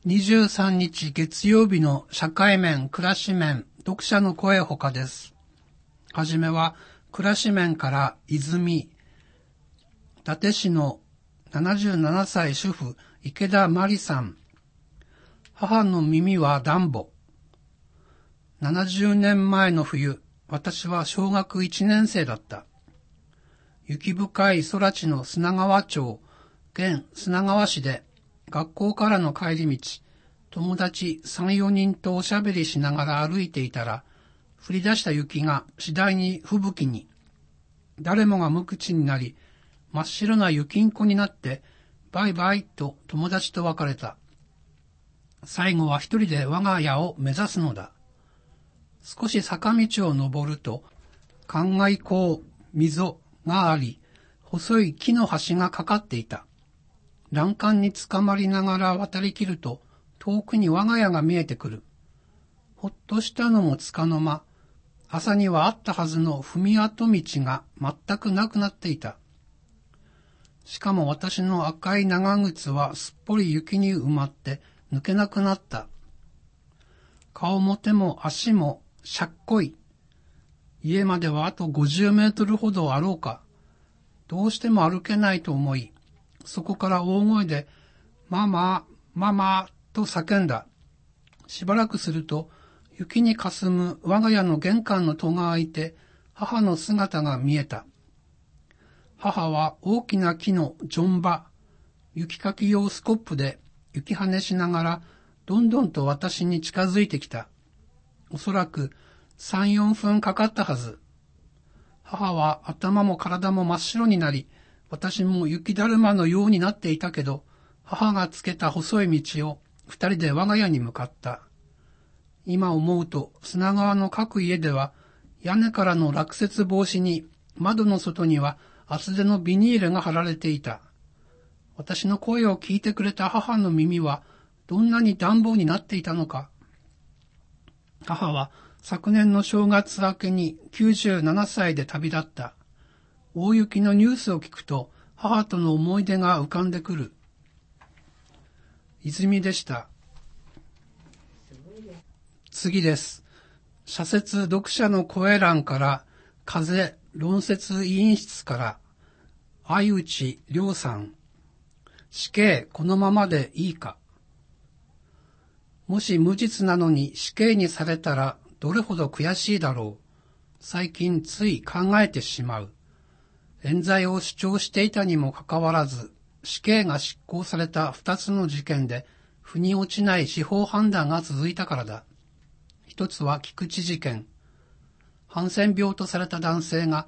23日月曜日の社会面、暮らし面、読者の声ほかです。はじめは、暮らし面から泉、伊達市の77歳主婦、池田真理さん。母の耳は暖房。70年前の冬、私は小学1年生だった。雪深い空知の砂川町、現砂川市で、学校からの帰り道、友達3、4人とおしゃべりしながら歩いていたら、降り出した雪が次第に吹雪に、誰もが無口になり、真っ白な雪んこになって、バイバイと友達と別れた。最後は一人で我が家を目指すのだ。少し坂道を登ると、灌漑溝、溝があり、細い木の橋がかかっていた。欄干につかまりながら渡りきると、遠くに我が家が見えてくる。ほっとしたのもつかの間、朝にはあったはずの踏み跡道が全くなくなっていた。しかも私の赤い長靴はすっぽり雪に埋まって抜けなくなった。顔も手も足もしゃっこい。家まではあと50メートルほどあろうか。どうしても歩けないと思い、そこから大声で、ママ、ママ、と叫んだ。しばらくすると、雪にかすむ我が家の玄関の戸が開いて、母の姿が見えた。母は大きな木のジョンバ、雪かき用スコップで雪跳ねしながら、どんどんと私に近づいてきた。おそらく3、4分かかったはず。母は頭も体も真っ白になり、私も雪だるまのようになっていたけど、母がつけた細い道を二人で我が家に向かった。今思うと砂川の各家では屋根からの落雪防止に窓の外には厚手のビニールが貼られていた。私の声を聞いてくれた母の耳はどんなに暖房になっていたのか。母は昨年の正月明けに97歳で旅立った。大雪のニュースを聞くと母との思い出が浮かんでくる。泉でした。次です。社説読者の声欄から、風論説委員室から、相内良さん。死刑このままでいいか。もし無実なのに死刑にされたらどれほど悔しいだろう。最近つい考えてしまう。冤罪を主張していたにもかかわらず、死刑が執行された2つの事件で、腑に落ちない司法判断が続いたからだ。一つは菊池事件。ハンセン病とされた男性が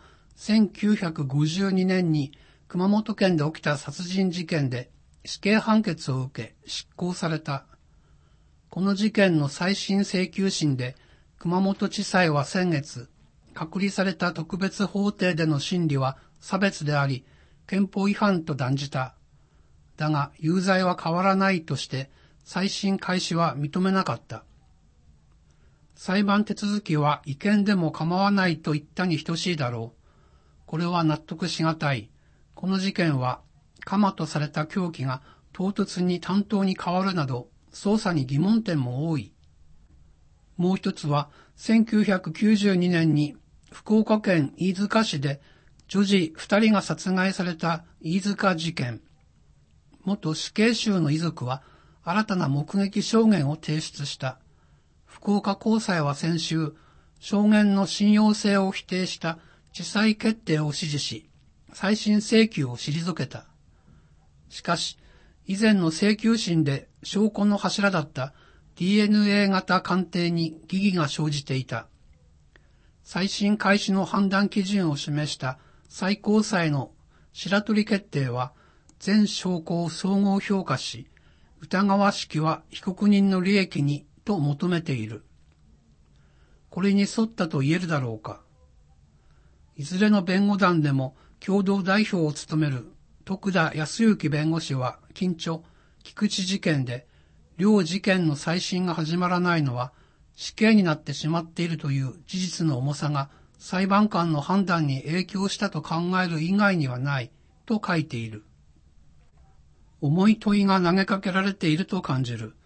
1952年に熊本県で起きた殺人事件で死刑判決を受け執行された。この事件の再審請求審で熊本地裁は先月、隔離された特別法廷での審理は差別であり、憲法違反と断じた。だが有罪は変わらないとして再審開始は認めなかった。裁判手続きは違憲でも構わないと言ったに等しいだろう。これは納得しがたい。この事件は、鎌とされた凶器が唐突に担当に変わるなど、捜査に疑問点も多い。もう一つは、1992年に福岡県飯塚市で女児2人が殺害された飯塚事件。元死刑囚の遺族は、新たな目撃証言を提出した。福岡高裁は先週、証言の信用性を否定した地裁決定を支持し、再審請求を退けた。しかし、以前の請求審で証拠の柱だった DNA 型鑑定に疑義が生じていた。再審開始の判断基準を示した最高裁の白取決定は、全証拠を総合評価し、疑わしきは被告人の利益にと求めている。これに沿ったと言えるだろうか。いずれの弁護団でも共同代表を務める徳田康之弁護士は近著、菊池事件で両事件の再審が始まらないのは死刑になってしまっているという事実の重さが裁判官の判断に影響したと考える以外にはないと書いている。重い問いが投げかけられていると感じる。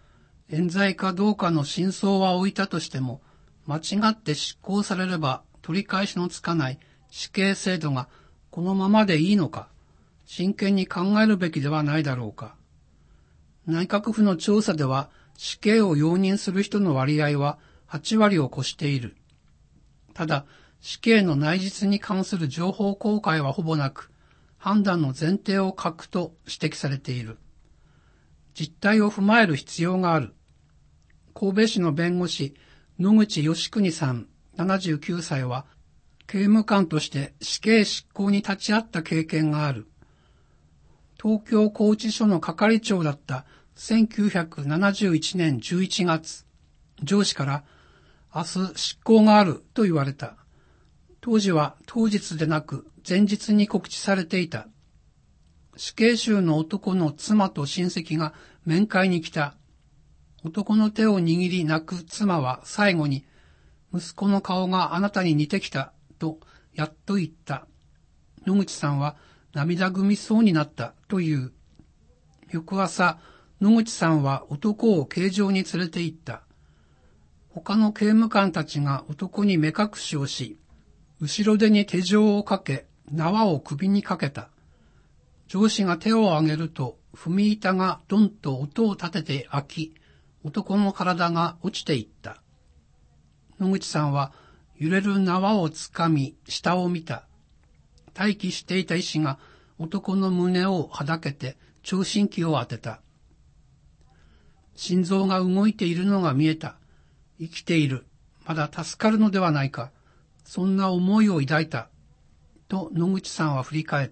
冤罪かどうかの真相は置いたとしても、間違って執行されれば取り返しのつかない死刑制度がこのままでいいのか、真剣に考えるべきではないだろうか。内閣府の調査では死刑を容認する人の割合は8割を超している。ただ、死刑の内実に関する情報公開はほぼなく、判断の前提を欠くと指摘されている。実態を踏まえる必要がある。神戸市の弁護士、野口義邦さん、79歳は、刑務官として死刑執行に立ち会った経験がある。東京拘置所の係長だった1971年11月、上司から明日執行があると言われた。当時は当日でなく前日に告知されていた。死刑囚の男の妻と親戚が面会に来た。男の手を握り泣く妻は最後に、息子の顔があなたに似てきたとやっと言った。野口さんは涙ぐみそうになったという。翌朝、野口さんは男を刑場に連れて行った。他の刑務官たちが男に目隠しをし、後ろ手に手錠をかけ、縄を首にかけた。上司が手を挙げると、踏み板がドンと音を立てて開き、男の体が落ちていった。野口さんは揺れる縄をつかみ、下を見た。待機していた医師が男の胸をはだけて聴診器を当てた。心臓が動いているのが見えた。生きている。まだ助かるのではないか。そんな思いを抱いた。と野口さんは振り返った。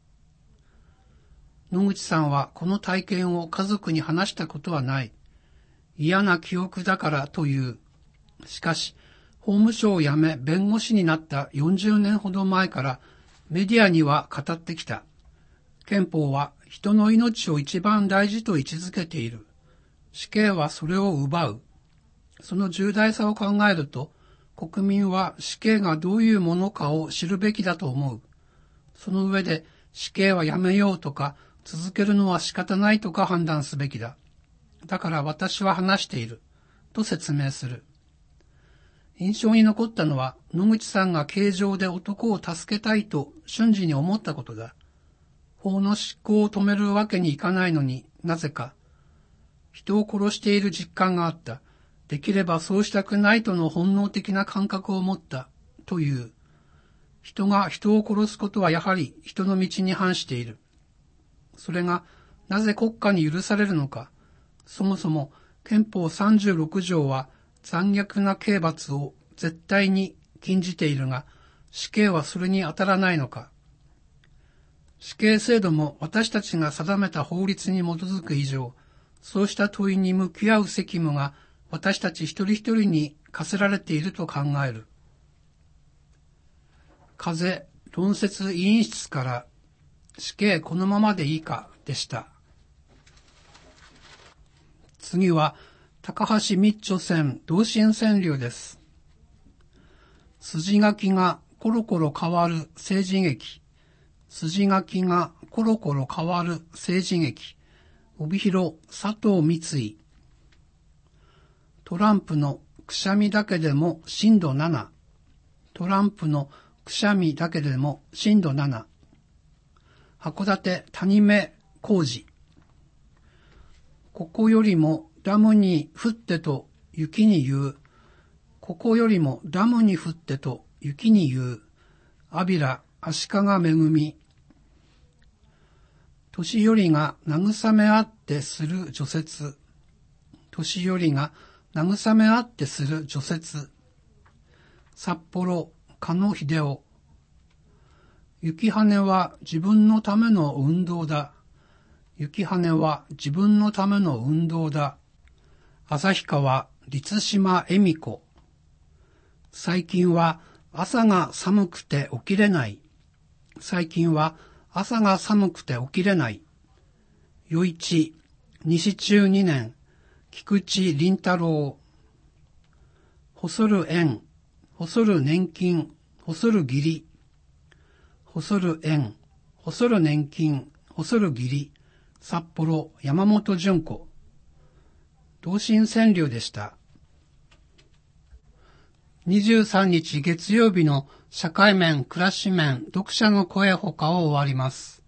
野口さんはこの体験を家族に話したことはない。嫌な記憶だからという。しかし、法務省を辞め弁護士になった40年ほど前からメディアには語ってきた。憲法は人の命を一番大事と位置づけている。死刑はそれを奪う。その重大さを考えると、国民は死刑がどういうものかを知るべきだと思う。その上で死刑はやめようとか、続けるのは仕方ないとか判断すべきだ。だから私は話している。と説明する。印象に残ったのは、野口さんが刑場で男を助けたいと瞬時に思ったことだ。法の執行を止めるわけにいかないのになぜか。人を殺している実感があった。できればそうしたくないとの本能的な感覚を持ったという。人が人を殺すことはやはり人の道に反している。それがなぜ国家に許されるのか。そもそも憲法36条は残虐な刑罰を絶対に禁じているが、死刑はそれに当たらないのか。死刑制度も私たちが定めた法律に基づく以上、そうした問いに向き合う責務が私たち一人一人に課せられていると考える。風論説委員室から死刑このままでいいかでした。次は高橋密著選同心川柳です。筋書きがコロコロ変わる政治劇。筋書きがコロコロ変わる政治劇。帯広佐藤三井。トランプのくしゃみだけでも震度7。トランプのくしゃみだけでも震度7。函館谷目工事。ここよりもダムに降ってと雪に言う。ここよりもダムに降ってと雪に言う。阿比良足利めぐみ。年寄りが慰め合ってする除雪。年寄りが慰め合ってする除雪。札幌加野秀夫。雪羽は自分のための運動だ。雪羽は自分のための運動だ。旭川律島恵美子。最近は朝が寒くて起きれない。最近は朝が寒くて起きれない。余市西中2年菊池凛太郎。細る縁、細る年金、細る義理。細る縁、細る年金、細る義理。札幌山本純子。 同心川柳でした。23日月曜日の社会面、暮らし面、読者の声ほかを終わります。